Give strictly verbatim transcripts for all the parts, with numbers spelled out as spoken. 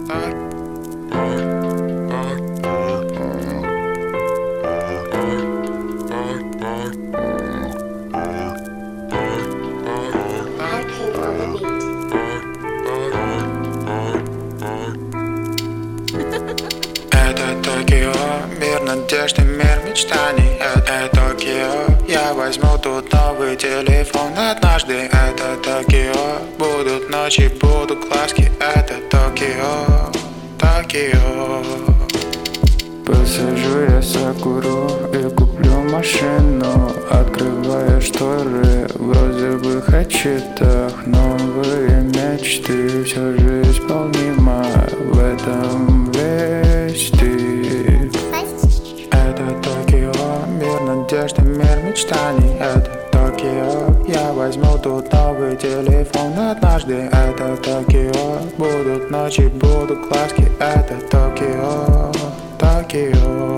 Это Токио, мир надежды, мир мечтаний. Это Токио, я возьму тут новый телефон однажды. Это Токио, будут ночи, будут глазки. Это Токио, Токио. Посажу я Сакуру и куплю машину, открывая шторы в розовых отчетах. Новые мечты все же исполнима, в этом весь ты. Это Токио, мир надежды, мир мечтаний. Это Токио, я возьму тут новый телефон однажды. Это Токио, будут ночи, будут глазки. Это Токио, Токио.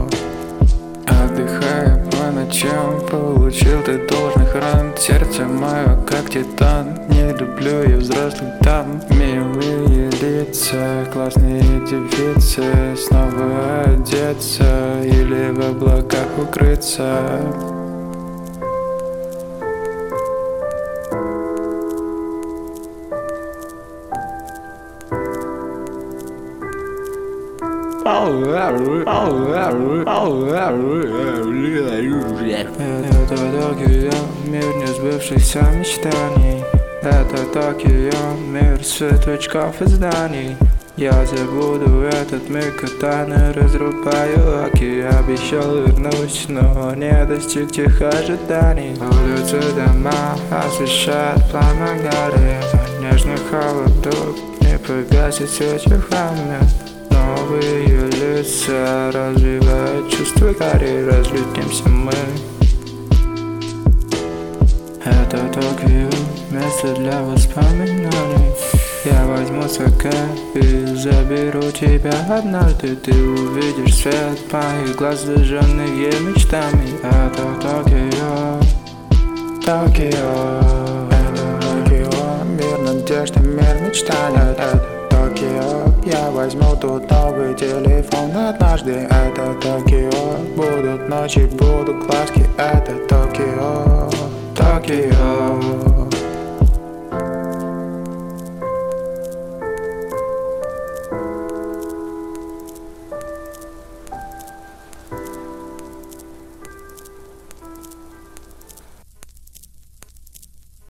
Отдыхая по ночам, получил ты должных ран. Сердце мое как титан, не люблю я взрослых дам. Милые лица, классные девицы, снова одеться или в облаках укрыться. Это Токио, мир несбывшихся мечтаний. Это Токио, мир цветочков и зданий. Я забуду этот миг, катаны разрубаю оки. Обещал вернусь, но не достиг тех ожиданий. Улицы, дома освещает пламя горы. Нежный холодок не погасит этих пламя. Новые лица развивают чувства гори, разлетимся мы. Это Токио, место для воспоминаний. Я возьму саке и заберу тебя однажды. Ты увидишь свет моих глаз, зажженные мечтами. Это Токио, Токио. Это Токио, мир надежды, мир мечтаний. Это Токио, я возьму тут новый телефон однажды. Это Токио, будут ночи, будут глазки. Это Токио, Токио.